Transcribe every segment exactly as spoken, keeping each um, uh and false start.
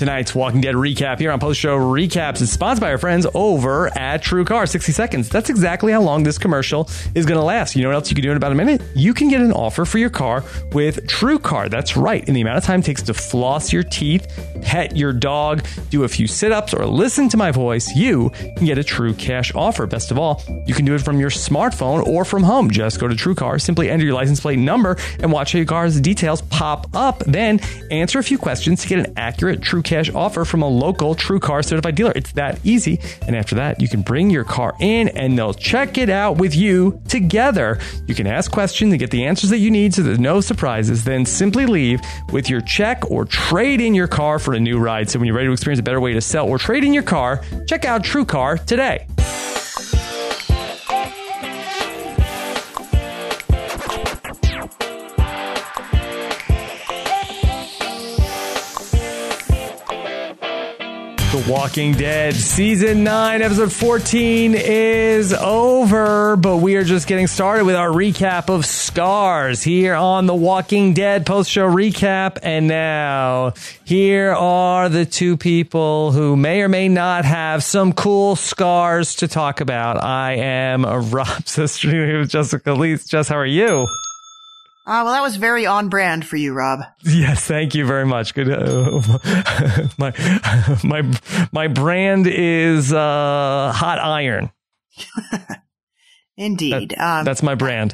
Tonight's Walking Dead recap here on Post Show Recaps is sponsored by our friends over at TrueCar. sixty seconds. That's exactly how long this commercial is going to last. You know what else you can do in about a minute? You can get an offer for your car with TrueCar. That's right. In the amount of time it takes to floss your teeth, pet your dog, do a few sit-ups, or listen to my voice, you can get a True Cash offer. Best of all, you can do it from your smartphone or from home. Just go to TrueCar, simply enter your license plate number, and watch how your car's details pop up. Then answer a few questions to get an accurate True Cash offer from a local TrueCar certified dealer. It's that easy. And after that, you can bring your car in and they'll check it out with you together. You can ask questions and get the answers that you need so there's no surprises. Then simply leave with your check or trade in your car for a new ride. So when you're ready to experience a better way to sell or trade in your car, check out TrueCar today. The Walking Dead Season nine, Episode fourteen is over, but we are just getting started with our recap of Scars here on The Walking Dead post-show recap. And now, here are the two people who may or may not have some cool scars to talk about. I am Rob Sestrini with Jessica Lees. Jess, how are you? Uh, well, that was very on brand for you, Rob. Yes, thank you very much. Good. Uh, my my my brand is uh, hot iron. Indeed, that, um, that's my brand.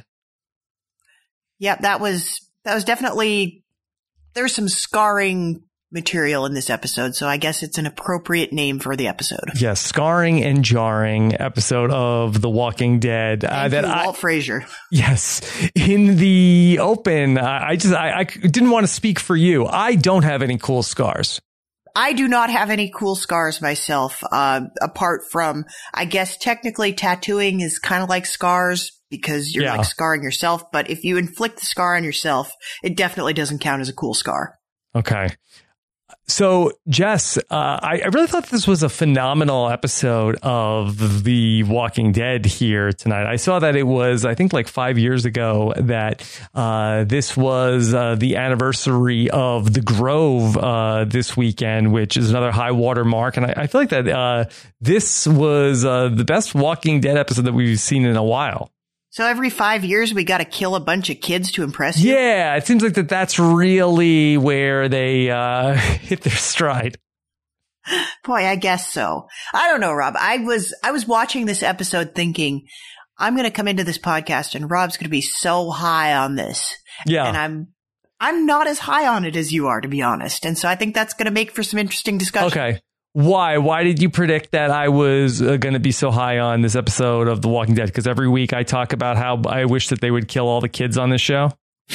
Yeah, that was that was definitely. There's some scarring material in this episode, so I guess it's an appropriate name for the episode. Yes, scarring and jarring episode of The Walking Dead. Uh, that Walt I, Frazier. Yes, in the open, I, I just I, I didn't want to speak for you. I don't have any cool scars. I do not have any cool scars myself, uh, apart from, I guess technically tattooing is kind of like scars because you're yeah. like scarring yourself. But if you inflict the scar on yourself, it definitely doesn't count as a cool scar. Okay. So, Jess, uh, I, I really thought this was a phenomenal episode of The Walking Dead here tonight. I saw that it was, I think, like five years ago that uh, this was uh, the anniversary of The Grove uh, this weekend, which is another high water mark. And I, I feel like that uh, this was uh, the best Walking Dead episode that we've seen in a while. So every five years, we got to kill a bunch of kids to impress you? Yeah, it seems like that that's really where they uh, hit their stride. Boy, I guess so. I don't know, Rob. I was I was watching this episode thinking, I'm going to come into this podcast and Rob's going to be so high on this. Yeah. And I'm I'm not as high on it as you are, to be honest. And so I think that's going to make for some interesting discussion. Okay. Why? Why did you predict that I was uh, going to be so high on this episode of The Walking Dead? Because every week I talk about how I wish that they would kill all the kids on this show.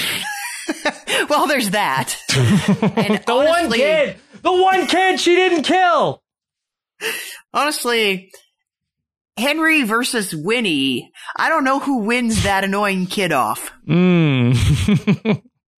Well, there's that. And the honestly, one kid, the one kid she didn't kill. Honestly, Henry versus Winnie. I don't know who wins that annoying kid off. Mm.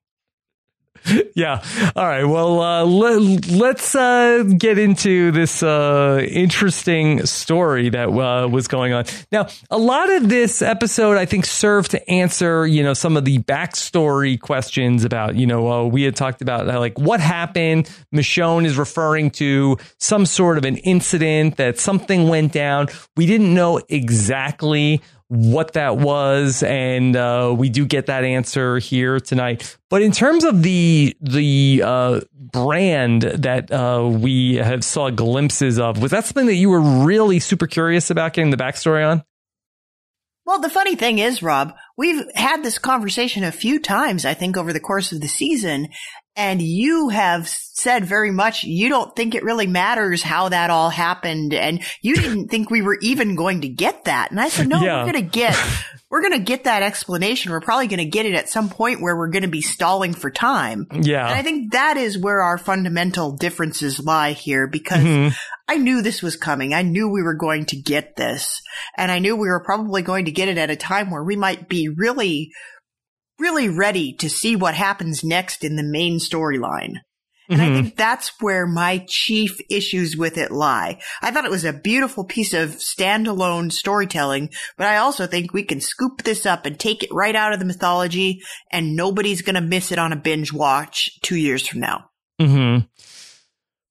Yeah. All right. Well, uh, let, let's uh, get into this uh, interesting story that uh, was going on. Now, a lot of this episode, I think, served to answer, you know, some of the backstory questions about, you know, uh, we had talked about uh, like what happened. Michonne is referring to some sort of an incident that something went down. We didn't know exactly what that was, and uh, we do get that answer here tonight. But in terms of the the uh, brand that uh, we have saw glimpses of, was that something that you were really super curious about getting the backstory on? Well, the funny thing is, Rob, we've had this conversation a few times, I think, over the course of the season, and you have said very much you don't think it really matters how that all happened, and you didn't think we were even going to get that. And I said, no, yeah. we're going to get, we're going to get that explanation. We're probably going to get it at some point where we're going to be stalling for time. Yeah. And I think that is where our fundamental differences lie here, because mm-hmm. I knew this was coming. I knew we were going to get this, and I knew we were probably going to get it at a time where we might be really, really ready to see what happens next in the main storyline. And mm-hmm. I think that's where my chief issues with it lie. I thought it was a beautiful piece of standalone storytelling, but I also think we can scoop this up and take it right out of the mythology, and nobody's going to miss it on a binge watch two years from now. Mm-hmm.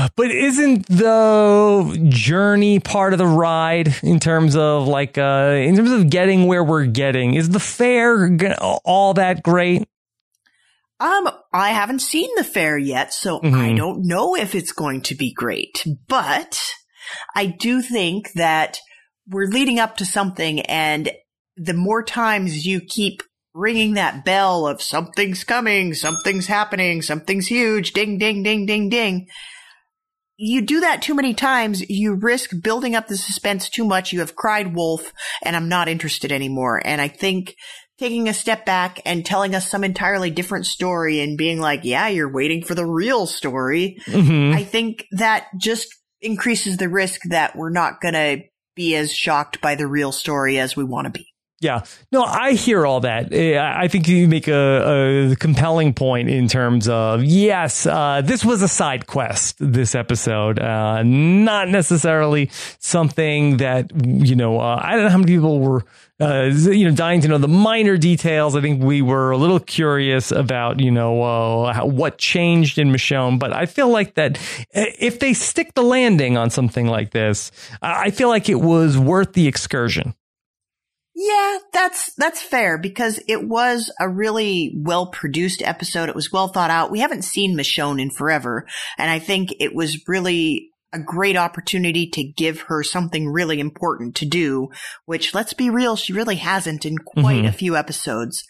But isn't the journey part of the ride in terms of like, uh, in terms of getting where we're getting? Is the fair g- all that great? Um, I haven't seen the fair yet, so Mm-hmm. I don't know if it's going to be great. But I do think that we're leading up to something, and the more times you keep ringing that bell of something's coming, something's happening, something's huge, ding, ding, ding, ding, ding. You do that too many times, you risk building up the suspense too much. You have cried wolf, and I'm not interested anymore. And I think taking a step back and telling us some entirely different story and being like, yeah, you're waiting for the real story. Mm-hmm. I think that just increases the risk that we're not going to be as shocked by the real story as we want to be. Yeah, no, I hear all that. I think you make a, a compelling point in terms of, yes, uh, this was a side quest, this episode, uh, not necessarily something that, you know, uh, I don't know how many people were, uh, you know, dying to know the minor details. I think we were a little curious about, you know, uh, how, what changed in Michonne, but I feel like that if they stick the landing on something like this, I feel like it was worth the excursion. Yeah, that's that's fair because it was a really well-produced episode. It was well thought out. We haven't seen Michonne in forever, and I think it was really a great opportunity to give her something really important to do, which, let's be real, she really hasn't in quite Mm-hmm. a few episodes.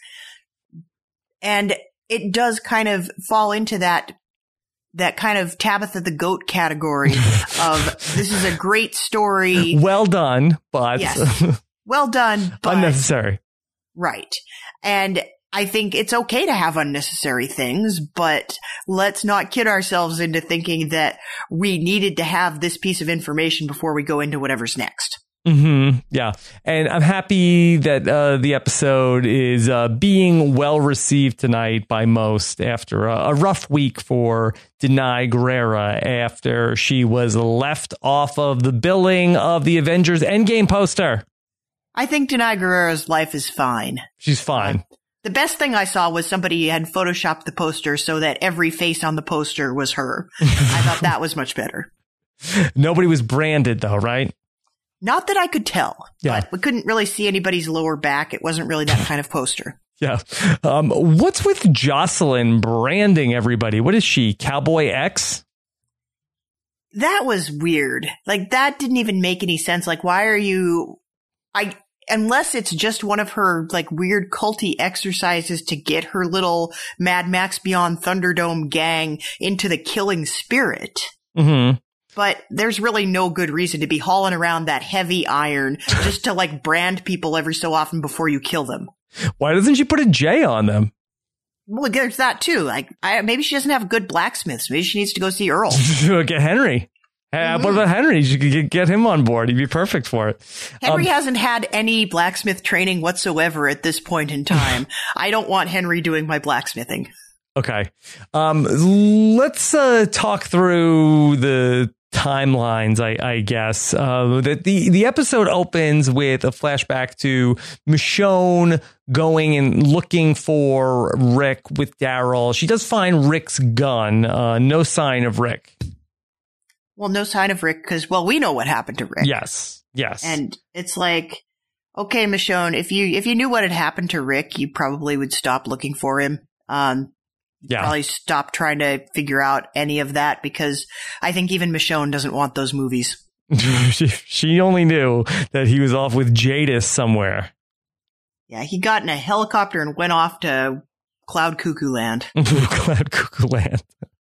And it does kind of fall into that that kind of Tabitha the Goat category of this is a great story. Well done, but... Yes. Well done, but unnecessary. Right. And I think it's okay to have unnecessary things, but let's not kid ourselves into thinking that we needed to have this piece of information before we go into whatever's next. Mm-hmm. Yeah. And I'm happy that uh, the episode is uh, being well received tonight by most after a, a rough week for Denai Guerrera after she was left off of the billing of the Avengers Endgame poster. I think Denai Guerrera's life is fine. She's fine. Uh, the best thing I saw was somebody had photoshopped the poster so that every face on the poster was her. I thought that was much better. Nobody was branded, though, right? Not that I could tell. Yeah. But we couldn't really see anybody's lower back. It wasn't really that kind of poster. Yeah. Um, what's with Jocelyn branding everybody? What is she, Cowboy X? That was weird. Like, that didn't even make any sense. Like, why are you... I unless it's just one of her like weird culty exercises to get her little Mad Max Beyond Thunderdome gang into the killing spirit. Mm-hmm. But there's really no good reason to be hauling around that heavy iron just to like brand people every so often before you kill them. Why doesn't she put a J on them? Well, there's that too. Like, I, maybe she doesn't have good blacksmiths. Maybe she needs to go see Earl. Get Henry. Uh, what about Henry? You could get him on board. He'd be perfect for it. Henry um, hasn't had any blacksmith training whatsoever at this point in time. I don't want Henry doing my blacksmithing. Okay. Um, let's uh, talk through the timelines, I, I guess. Uh, the, the, the episode opens with a flashback to Michonne going and looking for Rick with Daryl. She does find Rick's gun. Uh, no sign of Rick. Well, no sign of Rick because, well, we know what happened to Rick. Yes, yes. And it's like, okay, Michonne, if you if you knew what had happened to Rick, you probably would stop looking for him. Um, yeah. Probably stop trying to figure out any of that because I think even Michonne doesn't want those movies. she, she only knew that he was off with Jadis somewhere. Yeah, he got in a helicopter and went off to Cloud Cuckoo Land. Cloud Cuckoo Land.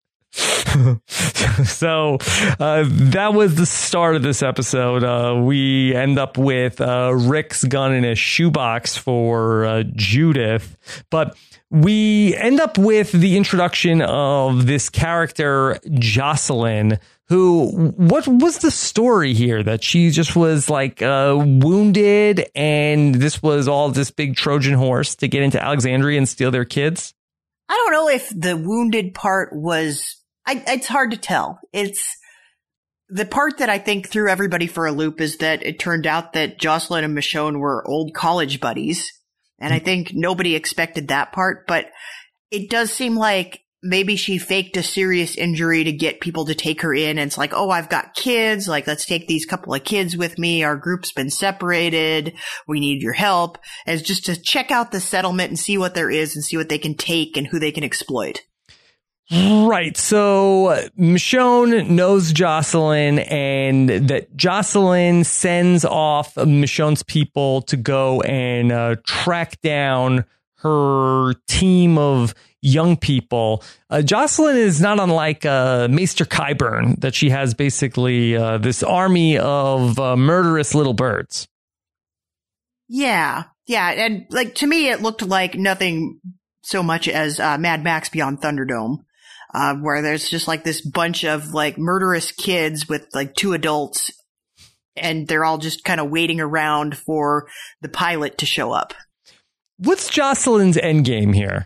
So uh, that was the start of this episode. Uh, we end up with uh, Rick's gun in a shoebox for uh, Judith, but we end up with the introduction of this character, Jocelyn, who, what was the story here? That she just was like uh, wounded and this was all this big Trojan horse to get into Alexandria and steal their kids? I don't know if the wounded part was, I, it's hard to tell. It's the part that I think threw everybody for a loop is that it turned out that Jocelyn and Michonne were old college buddies. And I think nobody expected that part, but it does seem like maybe she faked a serious injury to get people to take her in. And it's like, oh, I've got kids. Like, let's take these couple of kids with me. Our group's been separated. We need your help. As just to check out the settlement and see what there is and see what they can take and who they can exploit. Right. So Michonne knows Jocelyn, and that Jocelyn sends off Michonne's people to go and uh, track down her team of young people. Uh, Jocelyn is not unlike uh, Maester Qyburn, that she has basically uh, this army of uh, murderous little birds. Yeah. Yeah. And like, to me, it looked like nothing so much as uh, Mad Max Beyond Thunderdome. Uh, where there's just like this bunch of like murderous kids with like two adults, and they're all just kind of waiting around for the pilot to show up. What's Jocelyn's endgame here?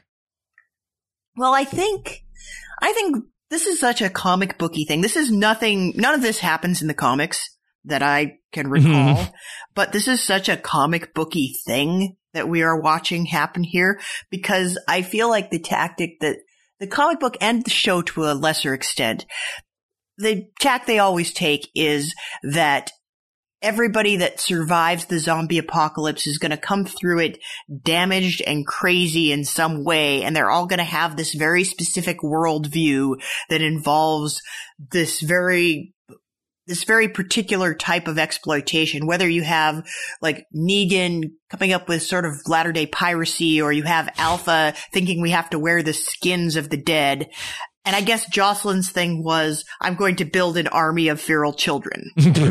Well, I think, I think this is such a comic booky thing. This is nothing, none of this happens in the comics that I can recall, mm-hmm. but this is such a comic booky thing that we are watching happen here, because I feel like the tactic that the comic book and the show, to a lesser extent, the tack they always take is that everybody that survives the zombie apocalypse is going to come through it damaged and crazy in some way, and they're all going to have this very specific worldview that involves this very this very particular type of exploitation, whether you have like Negan coming up with sort of latter-day piracy, or you have Alpha thinking we have to wear the skins of the dead. And I guess Jocelyn's thing was, I'm going to build an army of feral children.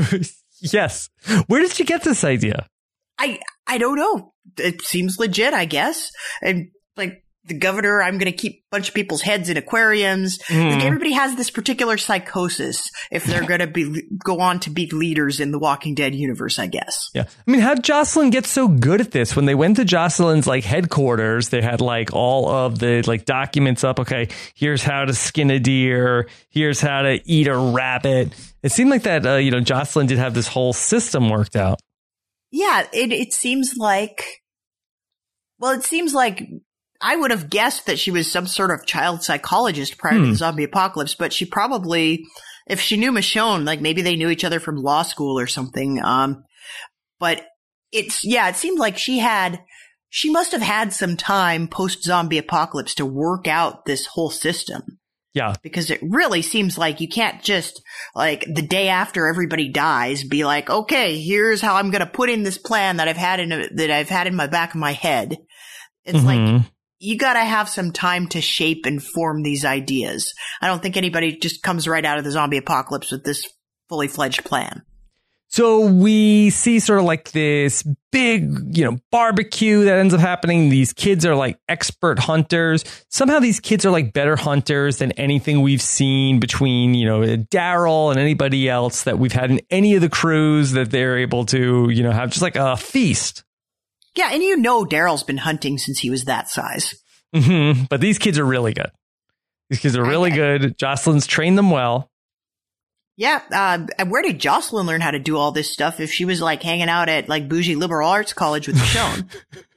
Yes. Where did you get this idea? I, I don't know. It seems legit, I guess. And like, the governor, I'm going to keep a bunch of people's heads in aquariums. Mm. Like, everybody has this particular psychosis if they're going to be go on to be leaders in the Walking Dead universe, I guess. Yeah. I mean, how did Jocelyn get so good at this? When they went to Jocelyn's like headquarters, they had like all of the like documents up. Okay, here's how to skin a deer. Here's how to eat a rabbit. It seemed like that, uh, you know, Jocelyn did have this whole system worked out. Yeah, it, it seems like, well, it seems like, I would have guessed that she was some sort of child psychologist prior hmm. to the zombie apocalypse, but she probably, if she knew Michonne, like maybe they knew each other from law school or something. Um, but it's, yeah, it seemed like she had, she must have had some time post zombie apocalypse to work out this whole system. Yeah. Because it really seems like you can't just, like, the day after everybody dies, be like, okay, here's how I'm going to put in this plan that I've had in, a, that I've had in my back of my head. It's mm-hmm. like, you got to have some time to shape and form these ideas. I don't think anybody just comes right out of the zombie apocalypse with this fully fledged plan. So we see sort of like this big, you know, barbecue that ends up happening. These kids are like expert hunters. Somehow these kids are like better hunters than anything we've seen between, you know, Daryl and anybody else that we've had in any of the crews, that they're able to, you know, have just like a feast. Yeah, and you know Daryl's been hunting since he was that size. Mm-hmm. But these kids are really good. These kids are really okay. good. Jocelyn's trained them well. Yeah, uh, where did Jocelyn learn how to do all this stuff if she was like hanging out at like bougie liberal arts college with Michonne?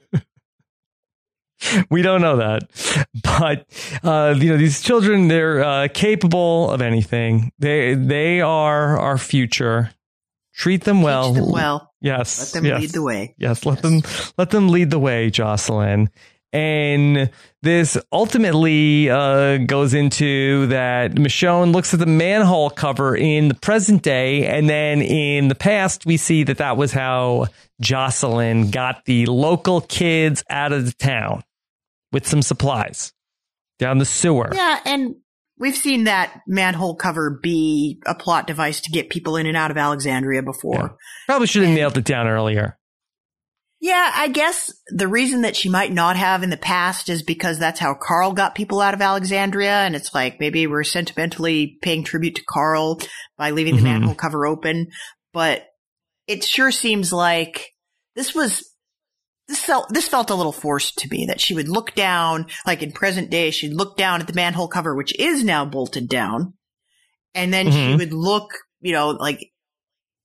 We don't know that. But, uh, you know, these children, they're uh, capable of anything. They they are our future. Treat them well. Teach them well. Yes. Let them yes. lead the way. Yes. Let yes. them let them lead the way, Jocelyn. And this ultimately uh, goes into that Michonne looks at the manhole cover in the present day, and then in the past, we see that that was how Jocelyn got the local kids out of the town with some supplies down the sewer. Yeah, and we've seen that manhole cover be a plot device to get people in and out of Alexandria before. Yeah. Probably should have nailed it down earlier. Yeah, I guess the reason that she might not have in the past is because that's how Carl got people out of Alexandria. And it's like, maybe we're sentimentally paying tribute to Carl by leaving the mm-hmm. manhole cover open. But it sure seems like this was, this felt, this felt a little forced to me, that she would look down, like in present day, she'd look down at the manhole cover, which is now bolted down. And then mm-hmm. she would look, you know, like,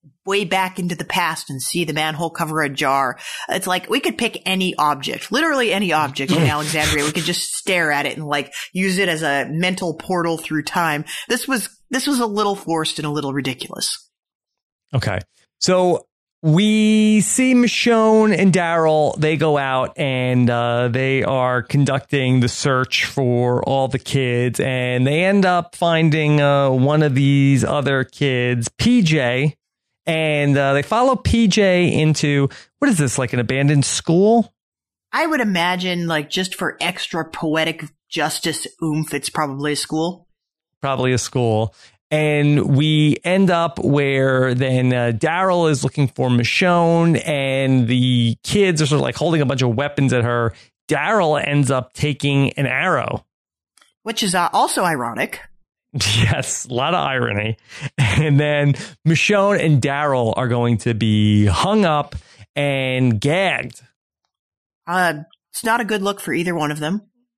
way back into the past and see the manhole cover a jar. It's like we could pick any object, literally any object in Alexandria. We could just stare at it and like use it as a mental portal through time. This was, this was a little forced and a little ridiculous. Okay. So we see Michonne and Daryl. They go out and uh, they are conducting the search for all the kids, and they end up finding uh, one of these other kids, P J, and uh, they follow P J into, what is this, like an abandoned school? I would imagine, like, just for extra poetic justice oomph, it's probably a school. Probably a school. And we end up where then uh, Daryl is looking for Michonne, and the kids are sort of like holding a bunch of weapons at her. Daryl ends up taking an arrow. Which is uh, also ironic. Yes, a lot of irony. And then Michonne and Daryl are going to be hung up and gagged. Uh, it's not a good look for either one of them.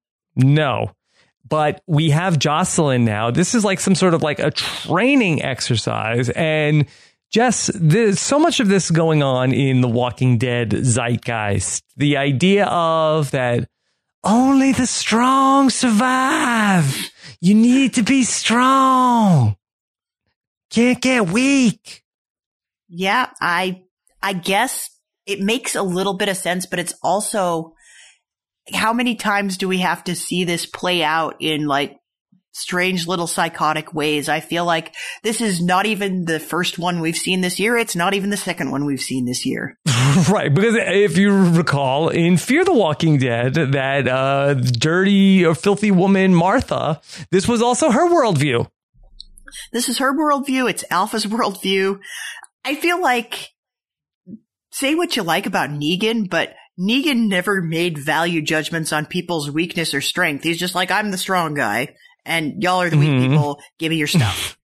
No. But we have Jocelyn now. This is like some sort of like a training exercise. And Jess, there's so much of this going on in the Walking Dead zeitgeist. The idea of that only the strong survive. You need to be strong. Can't get weak. Yeah, I I guess it makes a little bit of sense, but it's also, how many times do we have to see this play out in like strange little psychotic ways? I feel like this is not even the first one we've seen this year. It's not even the second one we've seen this year. Right. Because if you recall in Fear the Walking Dead, that uh, dirty or filthy woman, Martha, this was also her worldview. This is her worldview. It's Alpha's worldview. I feel like, say what you like about Negan, but Negan never made value judgments on people's weakness or strength. He's just like, I'm the strong guy, and y'all are the weak mm-hmm. people. Give me your stuff.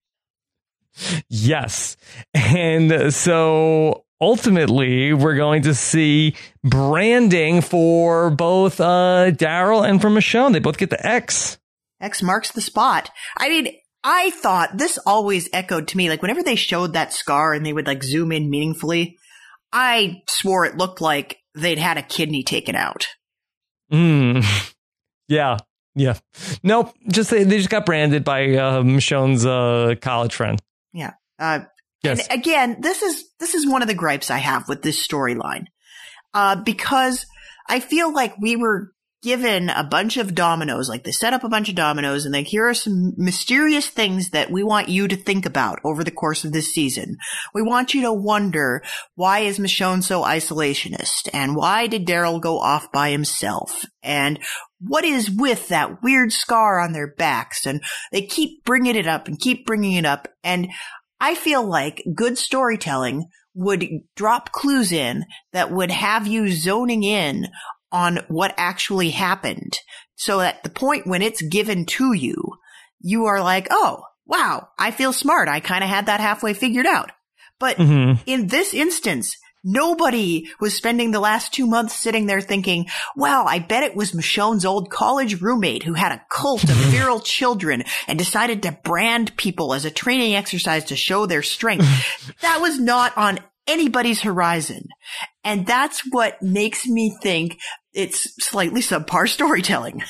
Yes. And so ultimately, we're going to see branding for both uh, Daryl and for Michonne. They both get the X. X marks the spot. I mean, I thought this always echoed to me. Like, whenever they showed that scar and they would like zoom in meaningfully, I swore it looked like they'd had a kidney taken out. Mm. Yeah. Yeah. Nope. Just they, they just got branded by uh, Michonne's uh, college friend. Yeah. Uh, yes. And again, this is this is one of the gripes I have with this storyline, uh, because I feel like we were given a bunch of dominoes, like they set up a bunch of dominoes, and like, here are some mysterious things that we want you to think about over the course of this season. We want you to wonder, why is Michonne so isolationist? And why did Daryl go off by himself? And what is with that weird scar on their backs? And they keep bringing it up and keep bringing it up. And I feel like good storytelling would drop clues in that would have you zoning in on what actually happened, so at the point when it's given to you, you are like, oh, wow, I feel smart. I kind of had that halfway figured out. But mm-hmm. in this instance, nobody was spending the last two months sitting there thinking, well, I bet it was Michonne's old college roommate who had a cult of feral children and decided to brand people as a training exercise to show their strength. That was not on anybody's horizon. And that's what makes me think it's slightly subpar storytelling.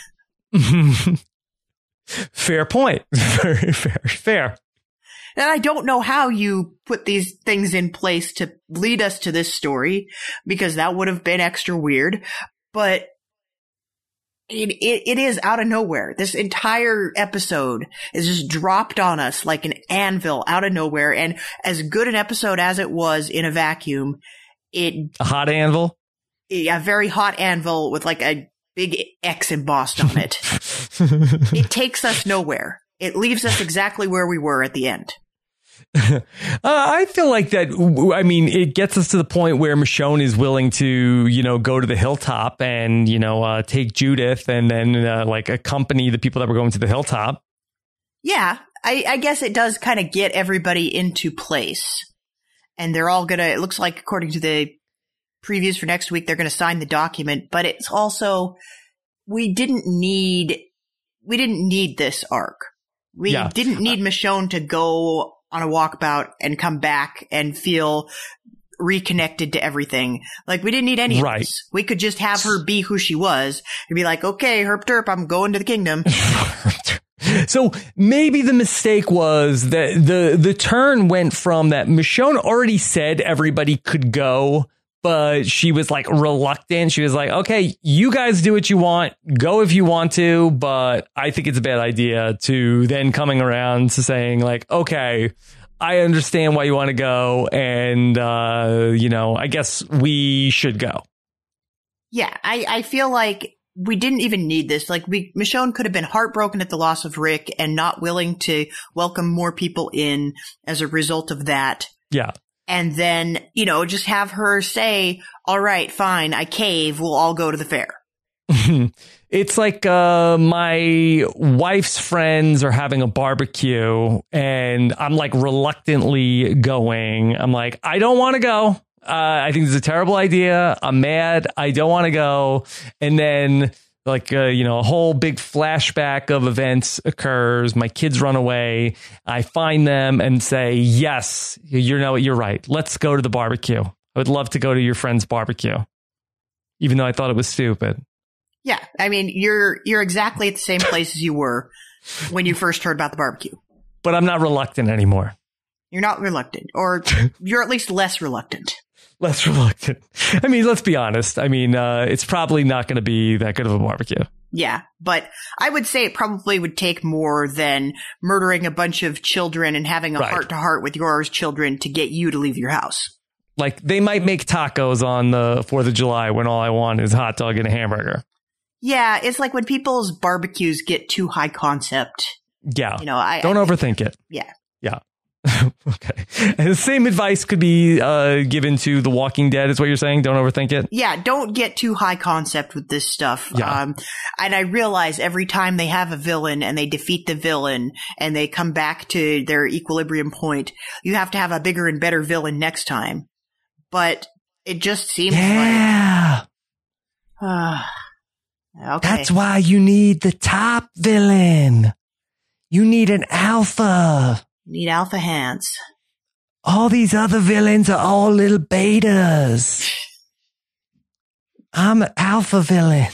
Fair point. Very fair, fair. And I don't know how you put these things in place to lead us to this story, because that would have been extra weird. But it, it, it is out of nowhere. This entire episode is just dropped on us like an anvil out of nowhere. And as good an episode as it was in a vacuum, it a hot anvil. A very hot anvil with like a big X embossed on it. It takes us nowhere. It leaves us exactly where we were at the end. uh, I feel like that. I mean, it gets us to the point where Michonne is willing to, you know, go to the hilltop and, you know, uh, take Judith and then uh, like accompany the people that were going to the hilltop. Yeah, I, I guess it does kind of get everybody into place. And they're all going to, it looks like, according to the previews for next week, they're going to sign the document. But it's also, we didn't need, we didn't need this arc. We yeah. didn't need Michonne to go on a walkabout and come back and feel reconnected to everything. Like, we didn't need any right. of this. We could just have her be who she was and be like, okay, herp derp, I'm going to the kingdom. So maybe the mistake was that the the turn went from that Michonne already said everybody could go, but she was like reluctant. She was like, okay, you guys do what you want. Go if you want to. But I think it's a bad idea to then coming around to saying like, OK, I understand why you want to go. And, uh, you know, I guess we should go. Yeah, I, I feel like we didn't even need this. Like, we, Michonne could have been heartbroken at the loss of Rick and not willing to welcome more people in as a result of that. Yeah. And then, you know, just have her say, all right, fine, I cave. We'll all go to the fair. It's like uh, my wife's friends are having a barbecue and I'm like reluctantly going. I'm like, I don't want to go. Uh, I think this is a terrible idea. I'm mad. I don't want to go. And then like, uh, you know, a whole big flashback of events occurs. My kids run away. I find them and say, yes, you know what? You're right. Let's go to the barbecue. I would love to go to your friend's barbecue, even though I thought it was stupid. Yeah. I mean, you're you're exactly at the same place as you were when you first heard about the barbecue. But I'm not reluctant anymore. You're not reluctant, or you're at least less reluctant. Less reluctant. I mean, let's be honest. I mean, uh, it's probably not going to be that good of a barbecue. Yeah, but I would say it probably would take more than murdering a bunch of children and having a Right. heart-to-heart with your children to get you to leave your house. Like, they might make tacos on the fourth of July when all I want is a hot dog and a hamburger. Yeah, it's like when people's barbecues get too high concept. Yeah. You know, I Don't I, overthink it. Yeah. Yeah. Okay. And the same advice could be uh, given to The Walking Dead, is what you're saying? Don't overthink it? Yeah, don't get too high concept with this stuff. Yeah. Um, and I realize every time they have a villain and they defeat the villain and they come back to their equilibrium point, you have to have a bigger and better villain next time. But it just seems Yeah. like... Uh, okay. That's why you need the top villain. You need an alpha. Need alpha hands. All these other villains are all little betas. I'm an alpha villain.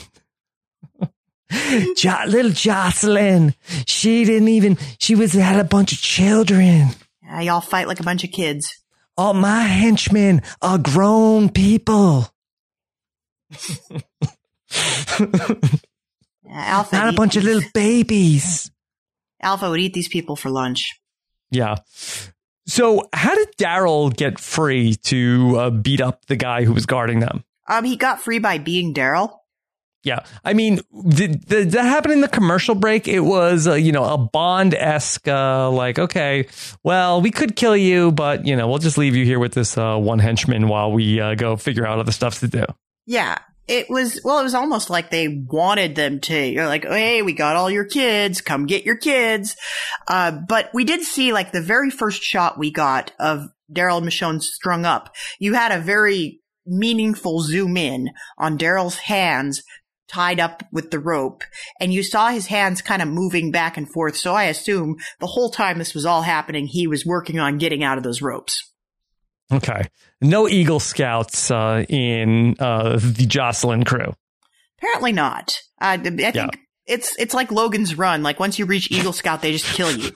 jo- little Jocelyn. She didn't even, she was, had a bunch of children. Uh, y'all fight like a bunch of kids. All my henchmen are grown people. Uh, Alpha Not a eat bunch of these- little babies. Alpha would eat these people for lunch. Yeah. So how did Daryl get free to uh, beat up the guy who was guarding them? Um, he got free by being Daryl. Yeah. I mean, did, did that happen in the commercial break? It was, uh, you know, a Bond-esque, uh, like, okay, well, we could kill you, but, you know, we'll just leave you here with this uh, one henchman while we uh, go figure out other stuff to do. Yeah. It was, well, it was almost like they wanted them to, you're like, oh, hey, we got all your kids, come get your kids. Uh, but we did see, like, the very first shot we got of Daryl and Michonne strung up. You had a very meaningful zoom in on Daryl's hands tied up with the rope, and you saw his hands kind of moving back and forth. So I assume the whole time this was all happening, he was working on getting out of those ropes. Okay. No Eagle Scouts uh, in uh, the Jocelyn crew. Apparently not. Uh, I think Yeah. it's it's like Logan's Run. Like, once you reach Eagle Scout, they just kill you.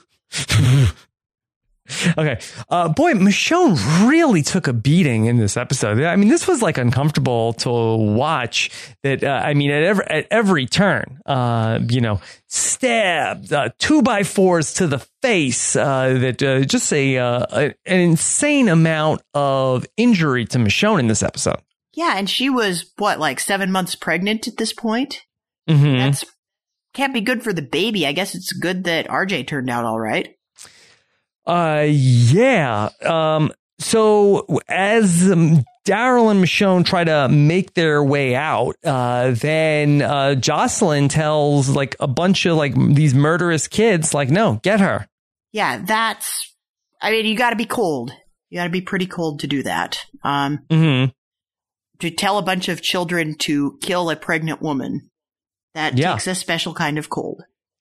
Okay. Uh, boy, Michonne really took a beating in this episode. I mean, this was like uncomfortable to watch. That uh, I mean, at every at every turn, uh, you know, stabbed, uh, two by fours to the face. Uh, that uh, just a, uh, a an insane amount of injury to Michonne in this episode. Yeah, and she was, what, like seven months pregnant at this point? Mm-hmm. That's can't be good for the baby. I guess it's good that R J turned out all right. Uh, yeah. Um, so as um, Daryl and Michonne try to make their way out, uh, then uh, Jocelyn tells like a bunch of like these murderous kids, like, no, get her. Yeah, that's, I mean, you gotta be cold. You gotta be pretty cold to do that. Um, Mm-hmm. to tell a bunch of children to kill a pregnant woman, that Yeah. takes a special kind of cold.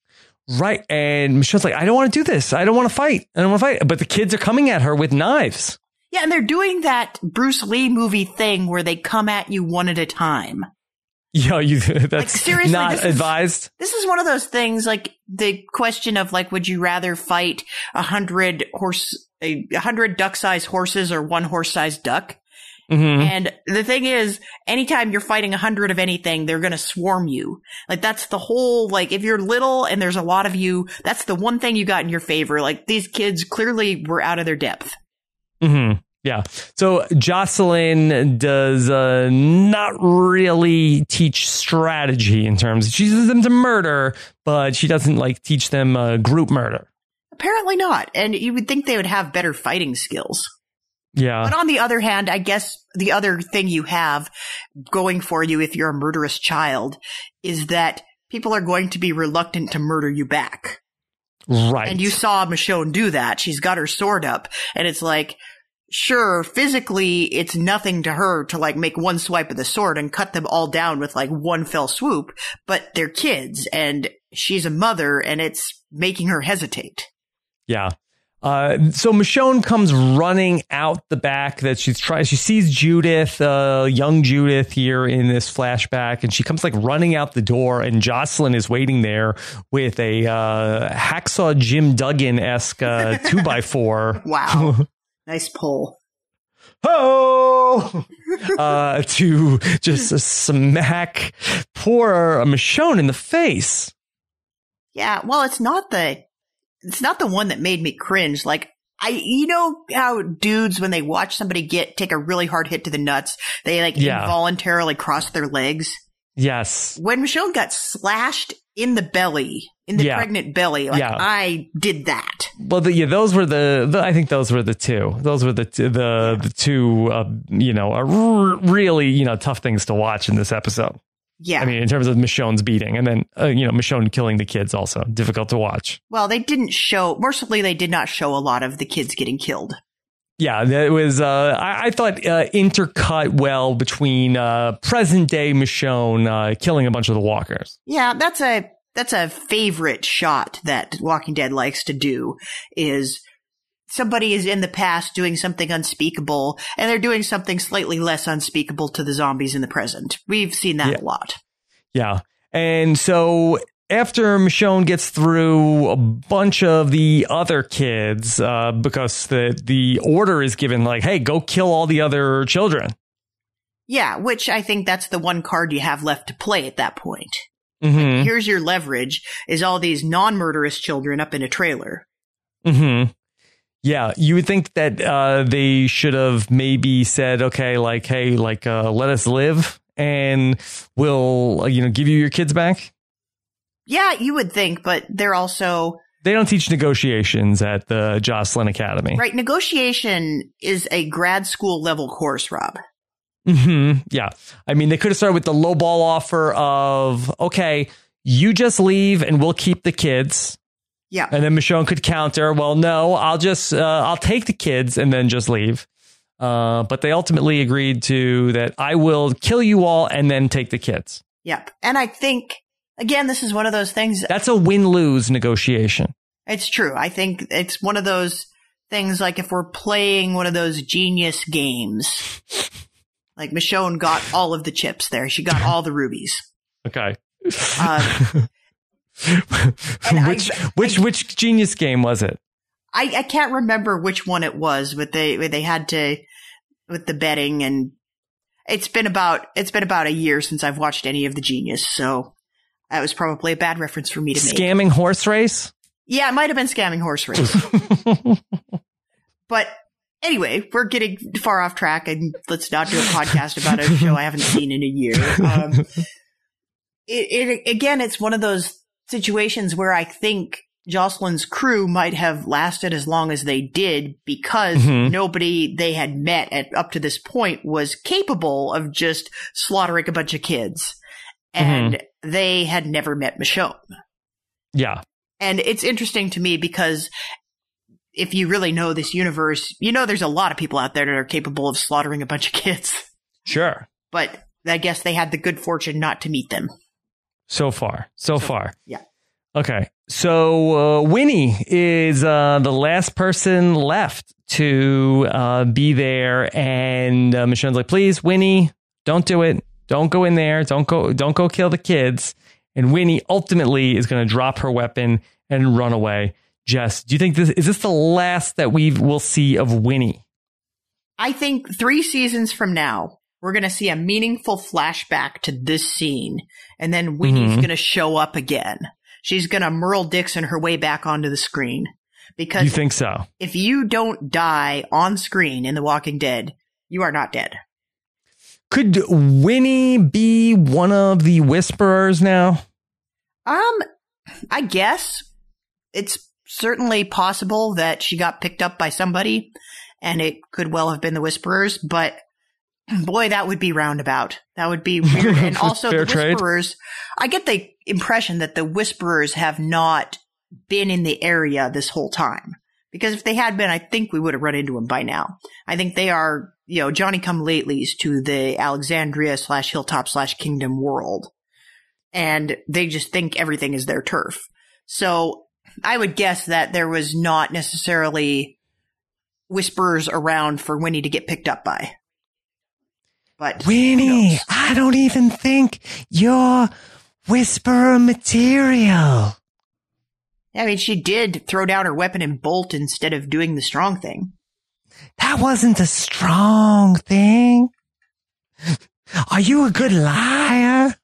Right. And Michonne's like, I don't want to do this. I don't want to fight. I don't want to fight. But the kids are coming at her with knives. Yeah, and they're doing that Bruce Lee movie thing where they come at you one at a time. Yeah, you, that's like, seriously, not this advised. Is, this is one of those things, like the question of, like, would you rather fight a hundred horse, a hundred duck-sized horses or one horse-sized duck? Mm-hmm. And the thing is, anytime you're fighting a hundred of anything, they're going to swarm you. Like, that's the whole, like, if you're little and there's a lot of you, that's the one thing you got in your favor. Like, these kids clearly were out of their depth. Mm-hmm. Yeah. So Jocelyn does uh, not really teach strategy in terms, she uses them to murder, but she doesn't like teach them uh, group murder. Apparently not. And you would think they would have better fighting skills. Yeah. But on the other hand, I guess the other thing you have going for you if you're a murderous child is that people are going to be reluctant to murder you back. Right. And you saw Michonne do that. She's got her sword up and it's like, sure, physically, it's nothing to her to, like, make one swipe of the sword and cut them all down with, like, one fell swoop, but they're kids, and she's a mother, and it's making her hesitate. Yeah. Uh, so Michonne comes running out the back that she's trying. She sees Judith, uh, young Judith here in this flashback, and she comes like running out the door, and Jocelyn is waiting there with a uh, Hacksaw Jim Duggan-esque uh, two by four. Wow. Nice pull. Oh, uh, to just smack poor Michonne in the face. Yeah, well, it's not the, it's not the one that made me cringe. Like, I, you know how dudes, when they watch somebody get, take a really hard hit to the nuts, they like yeah. involuntarily cross their legs? Yes. When Michonne got slashed in the belly, in the yeah. pregnant belly, like yeah. I did that. Well, the, yeah, those were the, the. I think those were the two. Those were the the yeah. the two. Uh, you know, are r- really you know tough things to watch in this episode. Yeah, I mean, in terms of Michonne's beating, and then uh, you know Michonne killing the kids, also difficult to watch. Well, they didn't show. Mercifully, they did not show a lot of the kids getting killed. Yeah, it was, uh, I, I thought, uh, intercut well between uh, present day Michonne uh, killing a bunch of the walkers. Yeah, that's a that's a favorite shot that Walking Dead likes to do, is somebody is in the past doing something unspeakable, and they're doing something slightly less unspeakable to the zombies in the present. We've seen that yeah. a lot. Yeah, and so after Michonne gets through a bunch of the other kids, uh, because the the order is given, like, hey, go kill all the other children. Yeah, which I think that's the one card you have left to play at that point. Mm-hmm. Like, here's your leverage, is all these non-murderous children up in a trailer. Mm-hmm. Yeah, you would think that uh, they should have maybe said, okay, like, hey, like, uh, let us live, and we'll, uh, you know, give you your kids back. Yeah, you would think, but they're also... They don't teach negotiations at the Jocelyn Academy. Right, negotiation is a grad school level course, Rob. Mm-hmm. Yeah. I mean, they could have started with the low ball offer of, okay, you just leave and we'll keep the kids. Yeah. And then Michonne could counter, well, no, I'll just, uh, I'll take the kids and then just leave. Uh, but they ultimately agreed to that I will kill you all and then take the kids. Yep. And I think... Again, this is one of those things. That's a win-lose negotiation. It's true. I think it's one of those things, like if we're playing one of those genius games, like Michonne got all of the chips there. She got all the rubies. Okay. Um, which I, which I, which genius game was it? I, I can't remember which one it was, but they where they had to with the betting, and it's been about it's been about a year since I've watched any of the Genius, so. That was probably a bad reference for me to make. Scamming horse race? Yeah, it might have been Scamming Horse Race. But anyway, we're getting far off track, and let's not do a podcast about a show I haven't seen in a year. Um, it, it, again, it's one of those situations where I think Jocelyn's crew might have lasted as long as they did because mm-hmm. nobody they had met at, up to this point was capable of just slaughtering a bunch of kids. And mm-hmm. they had never met Michonne. Yeah. And it's interesting to me because if you really know this universe, you know there's a lot of people out there that are capable of slaughtering a bunch of kids. Sure. But I guess they had the good fortune not to meet them. So far. So, so far. Yeah. Okay. So uh, Winnie is uh, the last person left to uh, be there, and uh, Michonne's like, "Please, Winnie, don't do it. Don't go in there. Don't go. Don't go kill the kids." And Winnie ultimately is going to drop her weapon and run away. Jess, do you think this is this the last that we will see of Winnie? I think three seasons from now, we're going to see a meaningful flashback to this scene, and then Winnie's mm-hmm. going to show up again. She's going to Merle Dixon her way back onto the screen. Because you think so? If you don't die on screen in The Walking Dead, you are not dead. Could Winnie be one of the Whisperers now? Um, I guess it's certainly possible that she got picked up by somebody, and it could well have been the Whisperers, but boy, that would be roundabout. That would be weird. And also the Whisperers, trade. I get the impression that the Whisperers have not been in the area this whole time. Because if they had been, I think we would have run into them by now. I think they are, you know, Johnny-come-latelys to the Alexandria slash Hilltop slash Kingdom world. And they just think everything is their turf. So I would guess that there was not necessarily Whisperers around for Winnie to get picked up by. But Winnie, I don't even think you're Whisperer material. I mean, she did throw down her weapon and bolt instead of doing the strong thing. That wasn't a strong thing. Are you a good liar?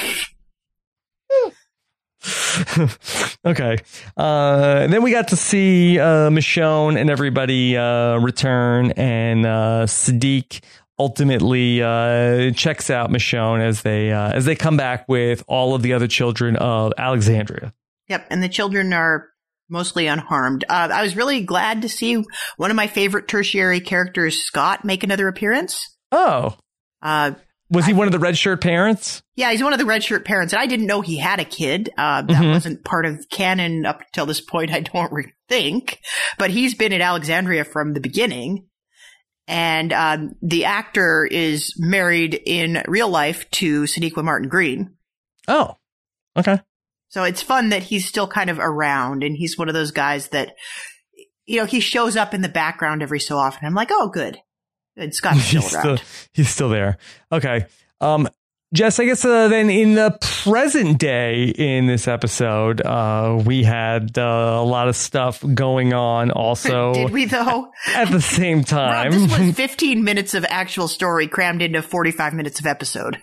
Okay. Uh, and then we got to see uh, Michonne and everybody uh, return, and uh, Siddiq ultimately uh, checks out Michonne as they uh, as they come back with all of the other children of Alexandria. Yep, and the children are mostly unharmed. Uh, I was really glad to see one of my favorite tertiary characters, Scott, make another appearance. Oh. Uh, was he I, one of the red shirt parents? Yeah, he's one of the red shirt parents. And I didn't know he had a kid. Uh, that mm-hmm. wasn't part of canon up till this point, I don't re- think. But he's been at Alexandria from the beginning. And um, the actor is married in real life to Sonequa Martin Green. Oh, okay. So it's fun that he's still kind of around, and he's one of those guys that, you know, he shows up in the background every so often. I'm like, oh, good. Good. Scott's still he's around. Still, he's still there. Okay. Um, Jess, I guess uh, then in the present day in this episode, uh, we had uh, a lot of stuff going on also. Did we, though? At the same time. Rob, this was fifteen minutes of actual story crammed into forty-five minutes of episode.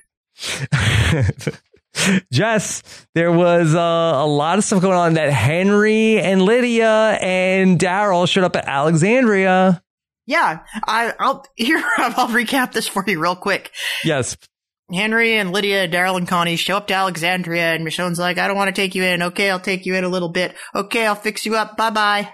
Jess, there was uh, a lot of stuff going on that Henry and Lydia and Daryl showed up at Alexandria. Yeah, I, I'll here I'll recap this for you real quick. Yes. Henry and Lydia, Daryl and Connie show up to Alexandria, and Michonne's like, I don't want to take you in. Okay, I'll take you in a little bit. Okay, I'll fix you up. Bye-bye.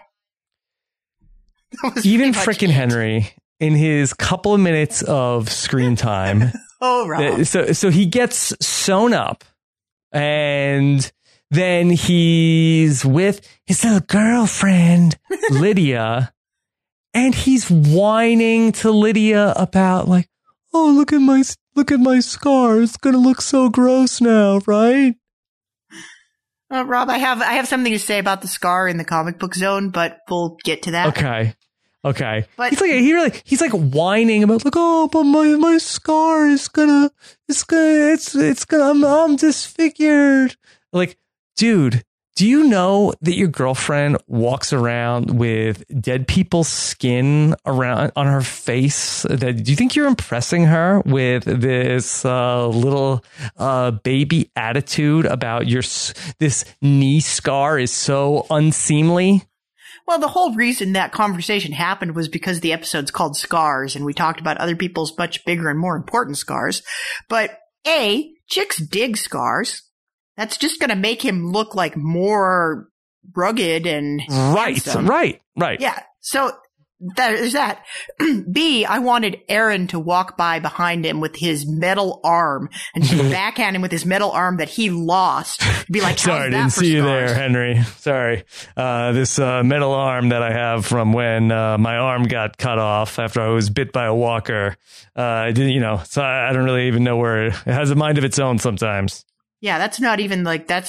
Even frickin' Henry, in his couple of minutes of screen time. Oh, Rob. So, so he gets sewn up, and then he's with his little girlfriend, Lydia, and he's whining to Lydia about, like, oh, look at my look at my scar. It's gonna look so gross now, right? Uh, Rob, I have I have something to say about the scar in the comic book zone, but we'll get to that. Okay, okay. But he's like he really he's like whining about, like, oh, but my my scar is gonna it's gonna it's it's gonna I'm, I'm disfigured. Like, dude, do you know that your girlfriend walks around with dead people's skin around on her face? That, do you think you're impressing her with this uh, little uh, baby attitude about your this knee scar is so unseemly? Well, the whole reason that conversation happened was because the episode's called Scars, and we talked about other people's much bigger and more important scars. But A, chicks dig scars. That's just going to make him look like more rugged and right, handsome. right, right. Yeah. So there's that. B, I wanted Aaron to walk by behind him with his metal arm and just backhand him with his metal arm that he lost. Be like, sorry, I didn't see you there, Henry. Sorry. Uh, this uh, metal arm that I have from when uh, my arm got cut off after I was bit by a walker. Uh, I didn't, you know, so I don't really even know where it, it has a mind of its own sometimes. Yeah, that's not even like, that's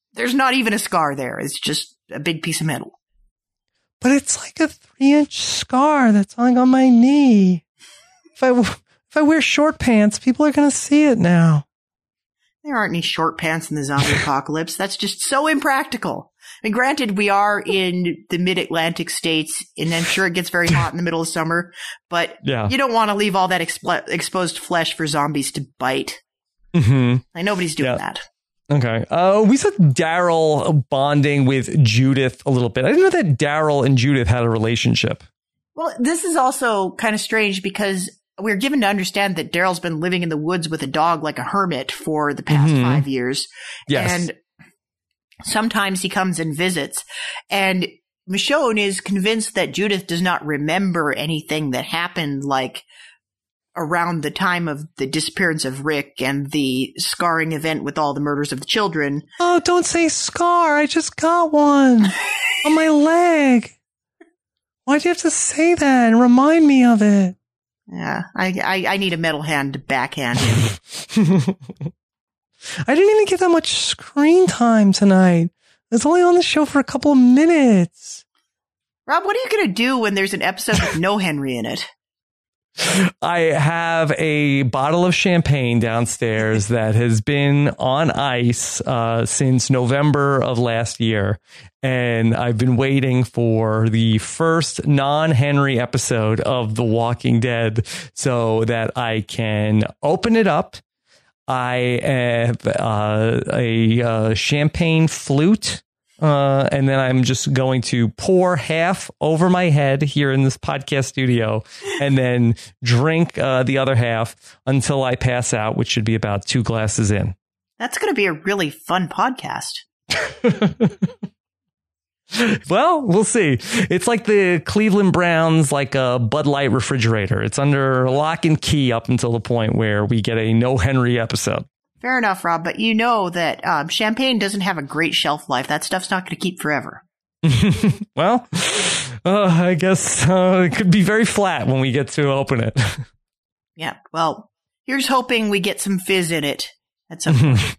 There's not even a scar there. It's just a big piece of metal. But it's like a three-inch scar that's like on my knee. If I, if I wear short pants, people are going to see it now. There aren't any short pants in the zombie apocalypse. That's just so impractical. I mean, granted, we are in the mid-Atlantic states, and I'm sure it gets very hot in the middle of summer, but yeah. you don't want to leave all that expo- exposed flesh for zombies to bite. Mm-hmm. Like, nobody's doing yeah. that. Okay. Uh, we saw Daryl bonding with Judith a little bit. I didn't know that Daryl and Judith had a relationship. Well, this is also kind of strange because we're given to understand that Daryl's been living in the woods with a dog like a hermit for the past mm-hmm. five years. Yes. And sometimes he comes and visits. And Michonne is convinced that Judith does not remember anything that happened, like around the time of the disappearance of Rick and the scarring event with all the murders of the children. Oh, don't say scar. I just got one on my leg. Why'd you have to say that and remind me of it? Yeah, I, I, I need a metal hand to backhand him. I didn't even get that much screen time tonight. I was only on the show for a couple of minutes. Rob, what are you going to do when there's an episode with no Henry in it? I have a bottle of champagne downstairs that has been on ice uh, since November of last year. And I've been waiting for the first non-Henry episode of The Walking Dead so that I can open it up. I have uh, a uh, champagne flute. Uh, and then I'm just going to pour half over my head here in this podcast studio and then drink uh, the other half until I pass out, which should be about two glasses in. That's going to be a really fun podcast. Well, we'll see. It's like the Cleveland Browns, like a Bud Light refrigerator. It's under lock and key up until the point where we get a no Henry episode. Fair enough, Rob, but you know that um, champagne doesn't have a great shelf life. That stuff's not going to keep forever. Well, uh, I guess uh, it could be very flat when we get to open it. Yeah, well, here's hoping we get some fizz in it at some point.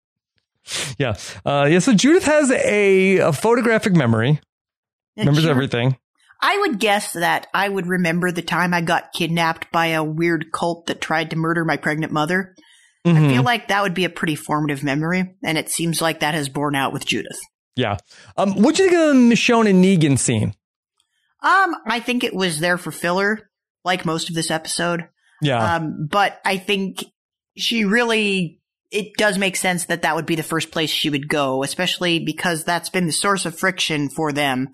Yeah. Uh, yeah, so Judith has a, a photographic memory. Yeah, remembers sure. everything. I would guess that I would remember the time I got kidnapped by a weird cult that tried to murder my pregnant mother. Mm-hmm. I feel like that would be a pretty formative memory, and it seems like that has borne out with Judith. Yeah. Um, what'd you think of the Michonne and Negan scene? Um, I think it was there for filler, like most of this episode. Yeah. Um, but I think she really, it does make sense that that would be the first place she would go, especially because that's been the source of friction for them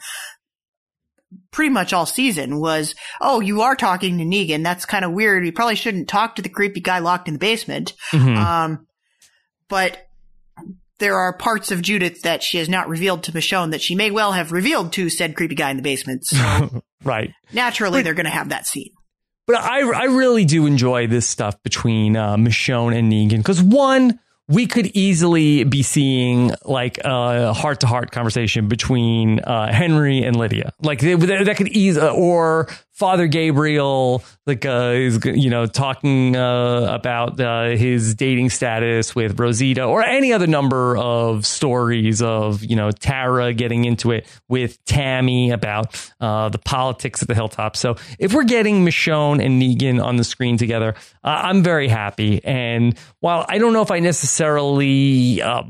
pretty much all season was, oh, you are talking to Negan. That's kind of weird. You probably shouldn't talk to the creepy guy locked in the basement. Mm-hmm. Um, but there are parts of Judith that she has not revealed to Michonne that she may well have revealed to said creepy guy in the basement. So right. Naturally, but, they're going to have that scene. But I, I really do enjoy this stuff between uh, Michonne and Negan because one, we could easily be seeing like a heart-to-heart conversation between uh, Henry and Lydia. Like they, that could ease, uh, or Father Gabriel, like uh, is you know talking uh, about uh, his dating status with Rosita, or any other number of stories of you know Tara getting into it with Tammy about uh, the politics at the Hilltop. So if we're getting Michonne and Negan on the screen together, uh, I'm very happy. And while I don't know if I necessarily uh,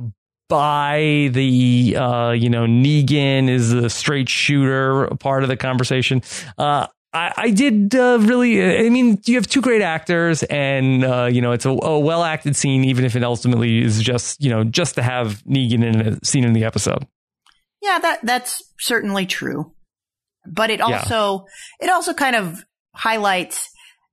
buy the uh, you know Negan is a straight shooter part of the conversation, uh, I, I did uh, really. I mean, you have two great actors, and uh, you know it's a, a well acted scene, even if it ultimately is just you know just to have Negan in a scene in the episode. Yeah, that that's certainly true, but it also yeah. it also kind of highlights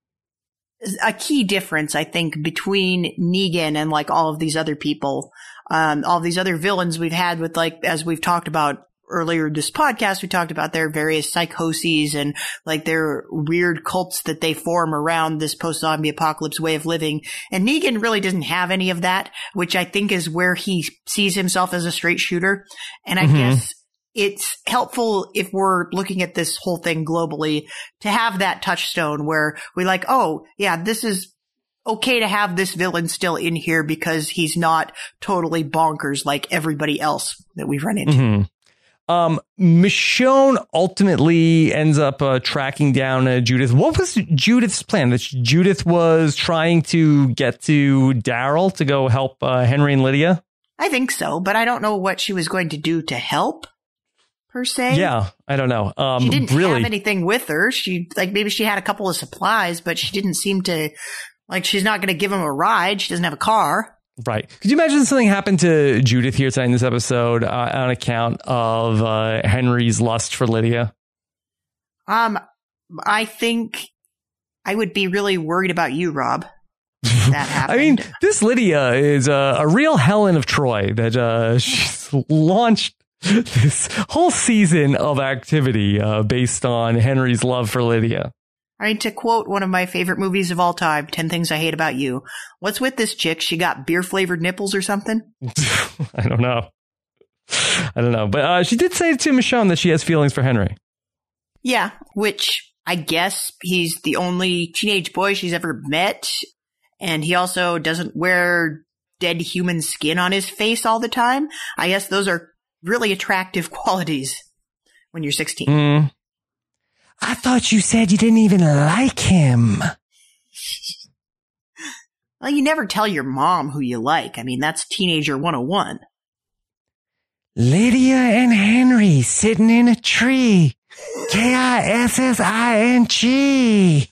a key difference, I think, between Negan and like all of these other people, um, all of these other villains we've had with like, as we've talked about earlier this podcast, we talked about their various psychoses and like their weird cults that they form around this post-zombie apocalypse way of living. And Negan really doesn't have any of that, which I think is where he sees himself as a straight shooter. And I mm-hmm. guess it's helpful if we're looking at this whole thing globally to have that touchstone where we like, oh, yeah, this is okay to have this villain still in here because he's not totally bonkers like everybody else that we've run into. Mm-hmm. Um, Michonne ultimately ends up uh, tracking down uh, Judith. What was Judith's plan? That Judith was trying to get to Daryl to go help uh, Henry and Lydia? I think so, but I don't know what she was going to do to help, per se. Yeah, I don't know. Um, she didn't really, have anything with her. She, like, maybe she had a couple of supplies, but she didn't seem to, like, she's not going to give him a ride. She doesn't have a car. Right. Could you imagine something happened to Judith here tonight in this episode uh, on account of uh, Henry's lust for Lydia? Um, I think I would be really worried about you, Rob. If that happened. I mean, this Lydia is a, a real Helen of Troy that uh, she's launched this whole season of activity uh, based on Henry's love for Lydia. I mean, to quote one of my favorite movies of all time, ten Things I Hate About You. What's with this chick? She got beer-flavored nipples or something? I don't know. I don't know. But uh, she did say to Michonne that she has feelings for Henry. Yeah, which I guess he's the only teenage boy she's ever met. And he also doesn't wear dead human skin on his face all the time. I guess those are really attractive qualities when you're sixteen. Mm. I thought you said you didn't even like him. Well, you never tell your mom who you like. I mean, that's teenager one oh one. Lydia and Henry sitting in a tree. K I S S I N G.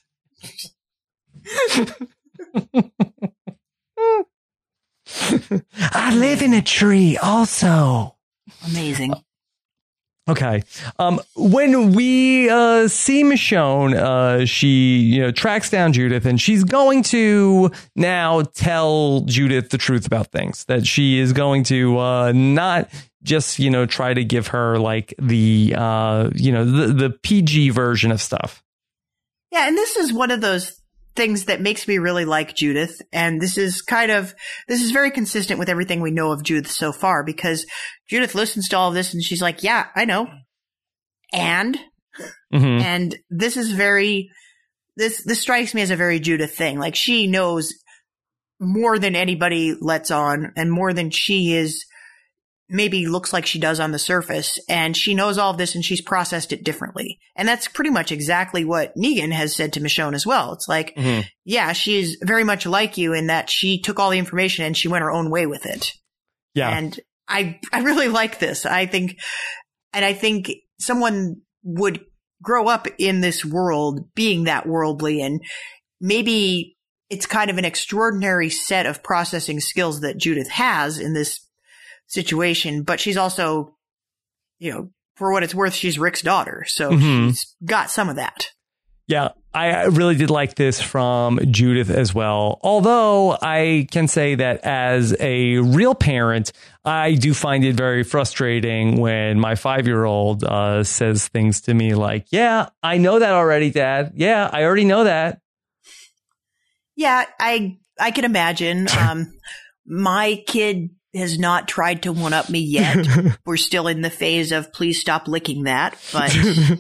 I live in a tree also. Amazing. Okay. Um, when we uh, see Michonne, uh, she you know tracks down Judith, and she's going to now tell Judith the truth about things. That she is going to uh, not just you know try to give her like the uh, you know the, the P G version of stuff. Yeah, and this is one of those things that makes me really like Judith. And this is kind of, this is very consistent with everything we know of Judith so far, because Judith listens to all of this and she's like, yeah, I know. And, mm-hmm. and this is very, this, this strikes me as a very Judith thing. Like, she knows more than anybody lets on, and more than she is, maybe looks like she does on the surface, and she knows all of this and she's processed it differently. And that's pretty much exactly what Negan has said to Michonne as well. It's like, mm-hmm. yeah, she's very much like you in that she took all the information and she went her own way with it. Yeah. And I, I really like this. I think, and I think someone would grow up in this world being that worldly, and maybe it's kind of an extraordinary set of processing skills that Judith has in this situation, but she's also, you know, for what it's worth, she's Rick's daughter, so mm-hmm. she's got some of that. Yeah, I really did like this from Judith as well. Although I can say that as a real parent, I do find it very frustrating when my five-year-old uh, says things to me like, yeah, I know that already, Dad. Yeah, I already know that. Yeah, I I can imagine. Um, my kid has not tried to one-up me yet. We're still in the phase of please stop licking that, but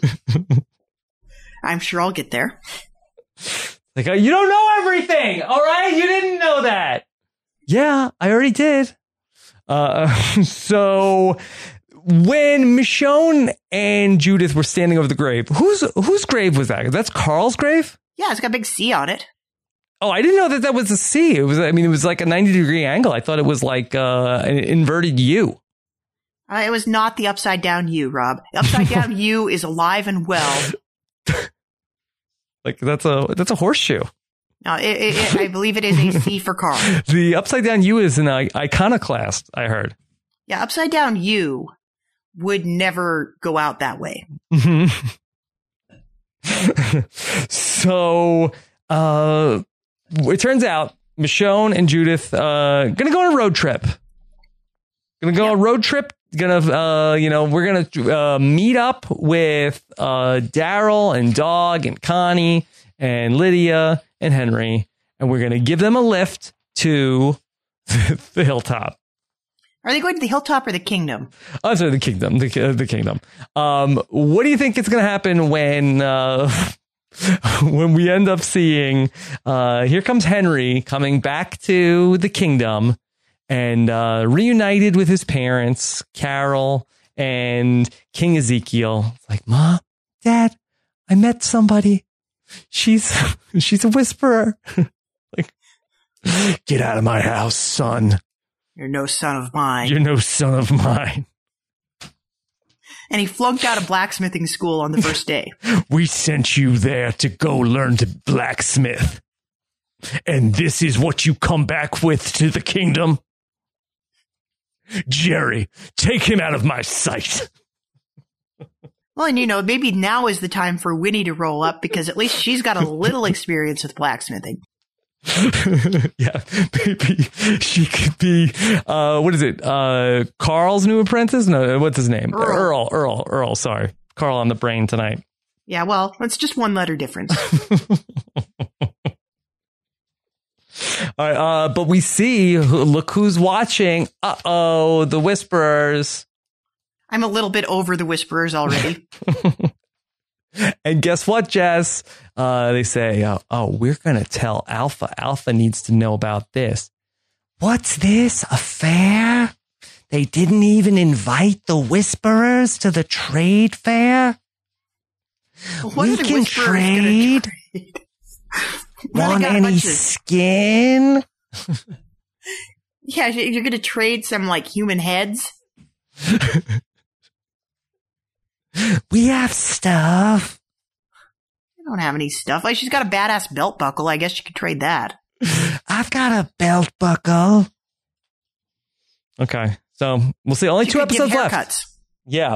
I'm sure I'll get there. Like, oh, you don't know everything, all right? You didn't know that. Yeah, I already did. Uh, so when Michonne and Judith were standing over the grave, whose whose grave was that? That's Carl's grave? Yeah, it's got a big C on it. Oh, I didn't know that that was a C. It was, I mean, it was like a ninety degree angle. I thought it was like uh, an inverted U. Uh, it was not the upside down U, Rob. The upside down U is alive and well. Like that's a that's a horseshoe. No, it, it, it, I believe it is a C for Carl. The upside down U is an iconoclast, I heard. Yeah, upside down U would never go out that way. Mm-hmm. So, uh, it turns out Michonne and Judith uh gonna go on a road trip. Gonna go yep. on a road trip. Gonna uh you know we're gonna uh, meet up with uh Daryl and Dog and Connie and Lydia and Henry, and we're gonna give them a lift to the hilltop. Are they going to the hilltop or the kingdom? Oh, sorry, the kingdom. The uh, the kingdom. Um, what do you think is gonna happen when uh when we end up seeing, uh, here comes Henry coming back to the kingdom and uh, reunited with his parents, Carol and King Ezekiel. It's like, Mom, Dad, I met somebody. She's she's a whisperer. Like, get out of my house, son. You're no son of mine. You're no son of mine. And he flunked out of blacksmithing school on the first day. We sent you there to go learn to blacksmith. And this is what you come back with to the kingdom? Jerry, take him out of my sight. Well, and you know, maybe now is the time for Winnie to roll up because at least she's got a little experience with blacksmithing. Yeah, maybe she could be, uh, what is it? Uh, Carl's new apprentice? No, what's his name? Earl. Earl, Earl, Earl, sorry. Carl on the brain tonight. Yeah, well, it's just one letter difference. All right, uh, but we see, look who's watching. Uh-oh, the Whisperers. I'm a little bit over the Whisperers already. And guess what, Jess? Uh, they say, oh, oh we're going to tell Alpha. Alpha needs to know about this. What's this? A fair? They didn't even invite the Whisperers to the trade fair? What we are the can Whisperers trade. trade? Want any of- skin? Yeah, you're going to trade some, like, human heads? We have stuff. I don't have any stuff. Like, she's got a badass belt buckle. I guess you could trade that. I've got a belt buckle. Okay, so we'll see. Only You two could give episodes left. haircuts. Yeah.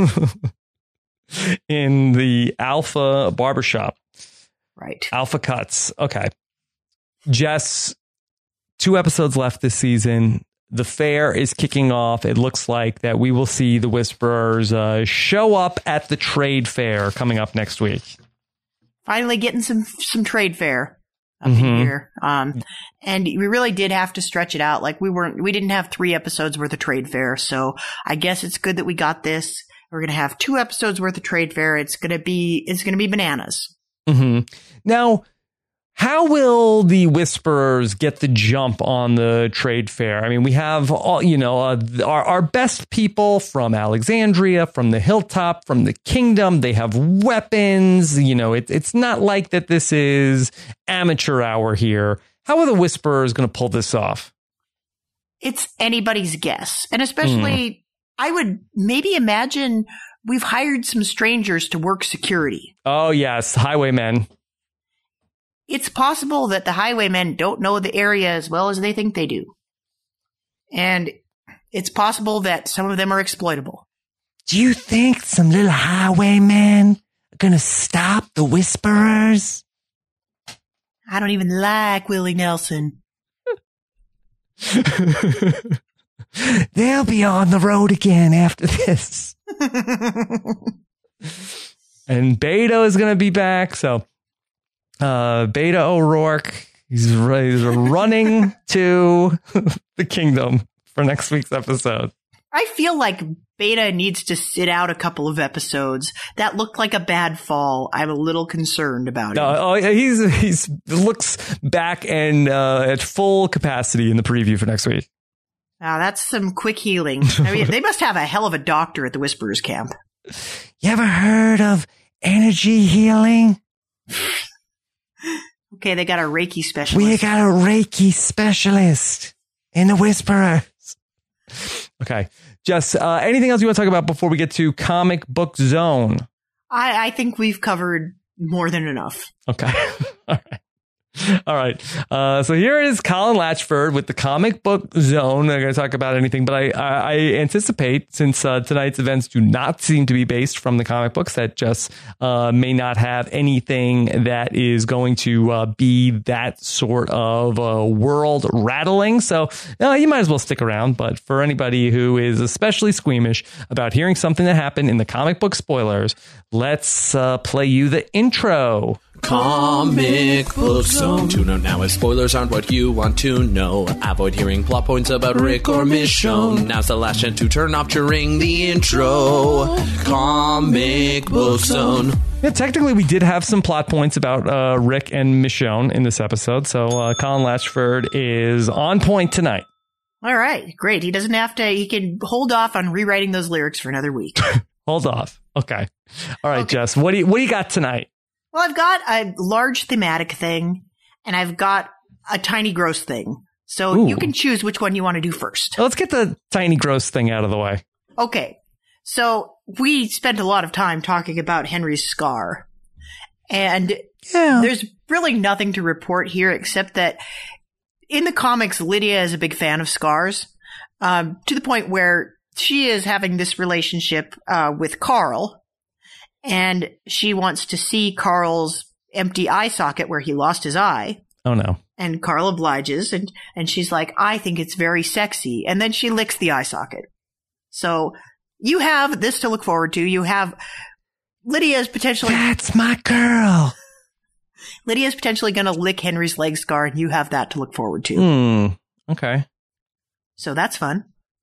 In the Alpha barbershop. Right. Alpha Cuts. Okay. Jess, two episodes left this season. The fair is kicking off. It looks like that we will see the Whisperers uh, show up at the trade fair coming up next week. Finally getting some some trade fair up Mhm. in here. Um, and we really did have to stretch it out. Like we weren't, we didn't have three episodes worth of trade fair. So I guess it's good that we got this. We're going to have two episodes worth of trade fair. It's going to be, it's going to be bananas. Mm-hmm. Now, how will the Whisperers get the jump on the trade fair? I mean, we have all, you know, uh, our, our best people from Alexandria, from the hilltop, from the kingdom. They have weapons. You know, it, it's not like that this is amateur hour here. How are the Whisperers going to pull this off? It's anybody's guess. And especially, mm. I would maybe imagine we've hired some strangers to work security. Oh, yes. Highwaymen. It's possible that the highwaymen don't know the area as well as they think they do. And it's possible that some of them are exploitable. Do you think some little highwaymen are going to stop the Whisperers? I don't even like Willie Nelson. They'll be on the road again after this. And Beta is going to be back, so... Uh, Beta O'Rourke, he's, he's running to the kingdom for next week's episode. I feel like Beta needs to sit out a couple of episodes. That looked like a bad fall. I'm a little concerned about it. Uh, oh, he's he's looks back and uh, at full capacity in the preview for next week. Now that's some quick healing. I mean, they must have a hell of a doctor at the Whisperers camp. You ever heard of energy healing? Okay, they got a Reiki specialist. We got a Reiki specialist in the Whisperers. Okay. Jess, uh, anything else you want to talk about before we get to Comic Book Zone? I, I think we've covered more than enough. Okay. All right. All right. Uh, so here is Colin Latchford with the Comic Book Zone. I'm going to talk about anything, but I, I, I anticipate, since uh, tonight's events do not seem to be based from the comic books, that just uh, may not have anything that is going to uh, be that sort of uh, world rattling. So uh, you might as well stick around. But for anybody who is especially squeamish about hearing something that happened in the comic book spoilers, let's uh, play you the intro. Comic Book Zone. Tune out now as spoilers aren't what you want to know. Avoid hearing plot points about Rick or Michonne. Now's the last chance to turn off during the intro. Comic Book Zone. Yeah, technically, we did have some plot points about uh, Rick and Michonne in this episode. So uh, Colin Latchford is on point tonight. All right, great. He doesn't have to, he can hold off on rewriting those lyrics for another week. Hold off. Okay. All right, Okay. Jess, what do you, what do you got tonight? Well, I've got a large thematic thing, and I've got a tiny gross thing. So Ooh. you can choose which one you want to do first. Let's get the tiny gross thing out of the way. Okay. So we spent a lot of time talking about Henry's scar. And Yeah. there's really nothing to report here except that in the comics, Lydia is a big fan of scars, um, to the point where she is having this relationship uh, with Carl, and she wants to see Carl's empty eye socket where he lost his eye. Oh, no. And Carl obliges, and, and she's like, I think it's very sexy. And then she licks the eye socket. So you have this to look forward to. You have Lydia's potentially... That's my girl. Lydia's potentially going to lick Henry's leg scar, and you have that to look forward to. Hmm. Okay. So that's fun.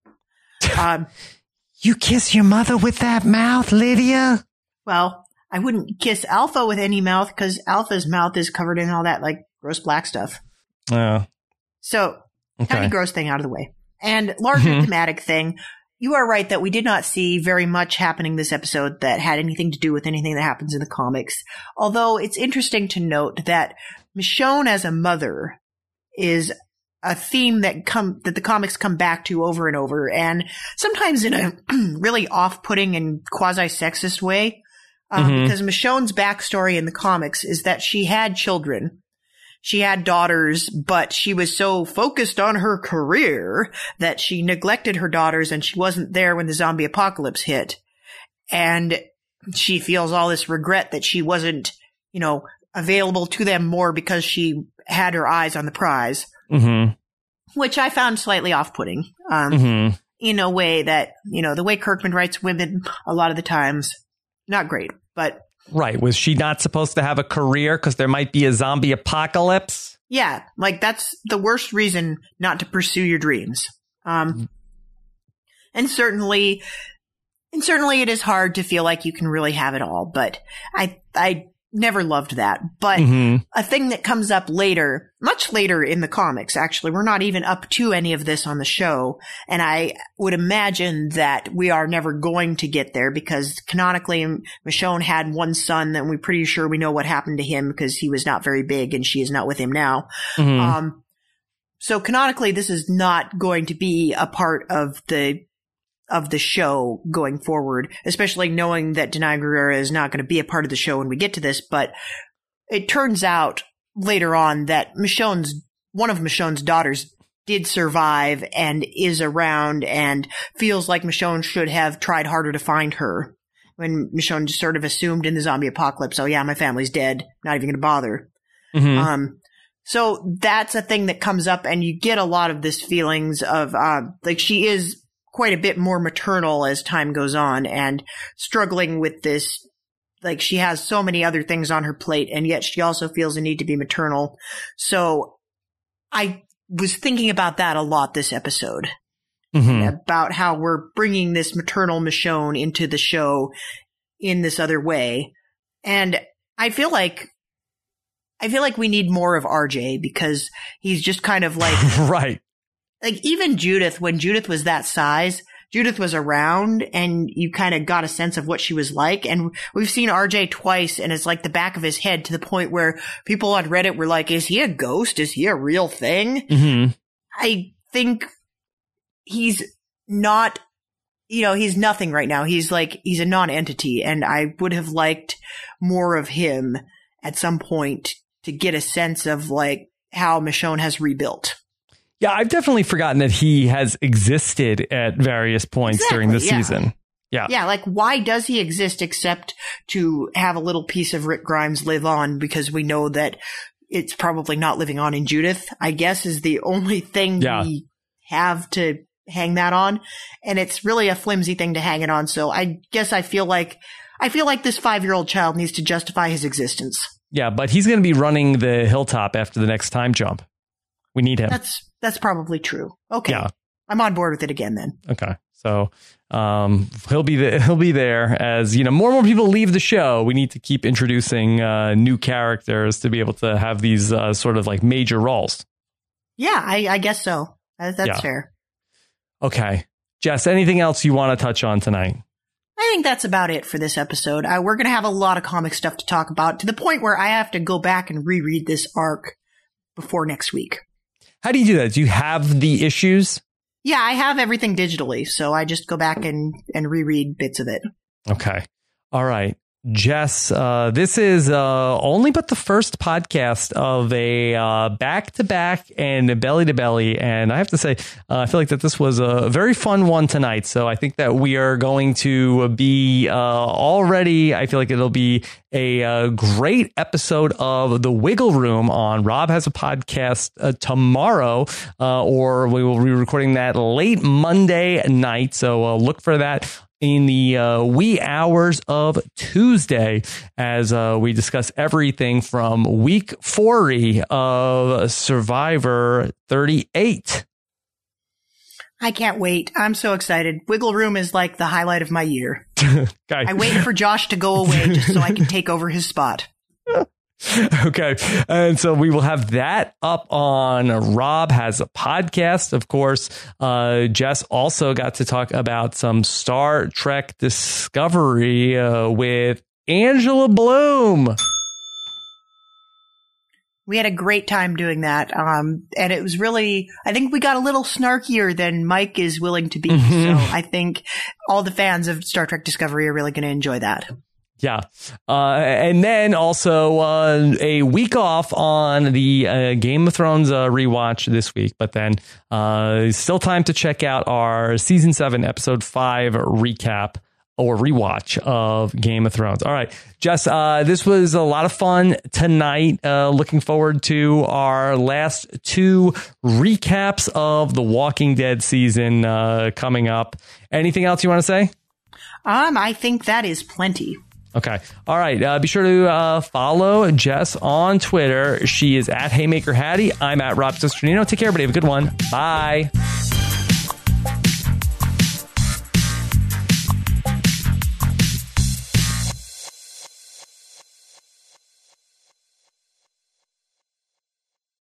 Um, You kiss your mother with that mouth, Lydia? well, I wouldn't kiss Alpha with any mouth because Alpha's mouth is covered in all that like gross black stuff. Oh. So, Okay. tiny gross thing out of the way. And larger Mhm. thematic thing. You are right that we did not see very much happening this episode that had anything to do with anything that happens in the comics. Although it's interesting to note that Michonne as a mother is a theme that come that the comics come back to over and over, and sometimes in a really off-putting and quasi-sexist way. Um, Mhm. Because Michonne's backstory in the comics is that she had children. She had daughters, but she was so focused on her career that she neglected her daughters, and she wasn't there when the zombie apocalypse hit. And she feels all this regret that she wasn't, you know, available to them more because she had her eyes on the prize, Mm-hmm. which I found slightly off-putting, um, Mm-hmm. in a way that, you know, the way Kirkman writes women a lot of the times, not great, but Right. Was she not supposed to have a career because there might be a zombie apocalypse? yeah, like that's the worst reason not to pursue your dreams. Um, and certainly, and certainly it is hard to feel like you can really have it all, but I, I never loved that. But Mm-hmm. a thing that comes up later, much later in the comics, actually, we're not even up to any of this on the show. And I would imagine that we are never going to get there because canonically Michonne had one son and we're pretty sure we know what happened to him because he was not very big and she is not with him now. Mhm. Um, so canonically, this is not going to be a part of the of the show going forward, especially knowing that Denai Guerrera is not going to be a part of the show when we get to this. But it turns out later on that Michonne's one of Michonne's daughters did survive and is around and feels like Michonne should have tried harder to find her when Michonne just sort of assumed in the zombie apocalypse, oh yeah, my family's dead, not even going to bother. Mhm. Um, so that's a thing that comes up, and you get a lot of this feelings of, uh, like she is quite a bit more maternal as time goes on and struggling with this. Like she has so many other things on her plate, and yet she also feels a need to be maternal. So I was thinking about that a lot this episode, Mhm. about how we're bringing this maternal Michonne into the show in this other way. And I feel like I feel like we need more of R J because he's just kind of like, Right. like even Judith, when Judith was that size, Judith was around and you kind of got a sense of what she was like. And we've seen R J twice and it's like the back of his head to the point where people on Reddit were like, is he a ghost? Is he a real thing? Mm-hmm. I think he's not, you know, he's nothing right now. He's like, he's a non-entity, and I would have liked more of him at some point to get a sense of like how Michonne has rebuilt. Yeah, I've definitely forgotten that he has existed at various points Exactly, during the yeah. season. Yeah. Yeah, like why does he exist except to have a little piece of Rick Grimes live on, because we know that it's probably not living on in Judith, I guess, is the only thing Yeah. we have to hang that on. And it's really a flimsy thing to hang it on. So I guess I feel like I feel like this five-year-old child needs to justify his existence. Yeah, but he's going to be running the hilltop after the next time jump. We need him. That's that's probably true. Okay. Yeah. I'm on board with it again then. Okay. So um, he'll be the, he'll be there as, you know, more and more people leave the show. We need to keep introducing uh, new characters to be able to have these uh, sort of like major roles. Yeah, I, I guess so. That's Yeah. fair. Okay. Jess, anything else you want to touch on tonight? I think that's about it for this episode. Uh, we're going to have a lot of comic stuff to talk about, to the point where I have to go back and reread this arc before next week. How do you do that? Do you have the issues? Yeah, I have everything digitally, so I just go back and, and reread bits of it. Okay. All right. Jess, uh, this is uh, only but the first podcast of a uh, back-to-back and belly-to-belly. And I have to say, uh, I feel like that this was a very fun one tonight. So I think that we are going to be uh, already, I feel like it'll be a uh, great episode of The Wiggle Room on Rob Has a Podcast uh, tomorrow, uh, or we will be recording that late Monday night. So uh, look for that in the uh, wee hours of Tuesday, as uh, we discuss everything from week forty of Survivor thirty-eight. I can't wait. I'm so excited. Wiggle Room is like the highlight of my year. Okay. I wait for Josh to go away just so I can take over his spot. Okay. And so we will have that up on Rob Has a Podcast. Of course, uh, Jess also got to talk about some Star Trek Discovery uh, with Angela Bloom. We had a great time doing that. Um, and it was really, I think we got a little snarkier than Mike is willing to be. Mm-hmm. So I think all the fans of Star Trek Discovery are really going to enjoy that. Yeah. Uh, and then also uh, a week off on the uh, Game of Thrones uh, rewatch this week. But then uh, still time to check out our season seven, episode five recap or rewatch of Game of Thrones. All right, Jess, uh, this was a lot of fun tonight. Uh, looking forward to our last two recaps of the Walking Dead season uh, coming up. Anything else you want to say? Um, I think that is plenty. Okay. All right. Uh, be sure to uh, follow Jess on Twitter. She is at Haymaker Hattie. I'm at Rob Cesternino. Take care, everybody. Have a good one. Bye.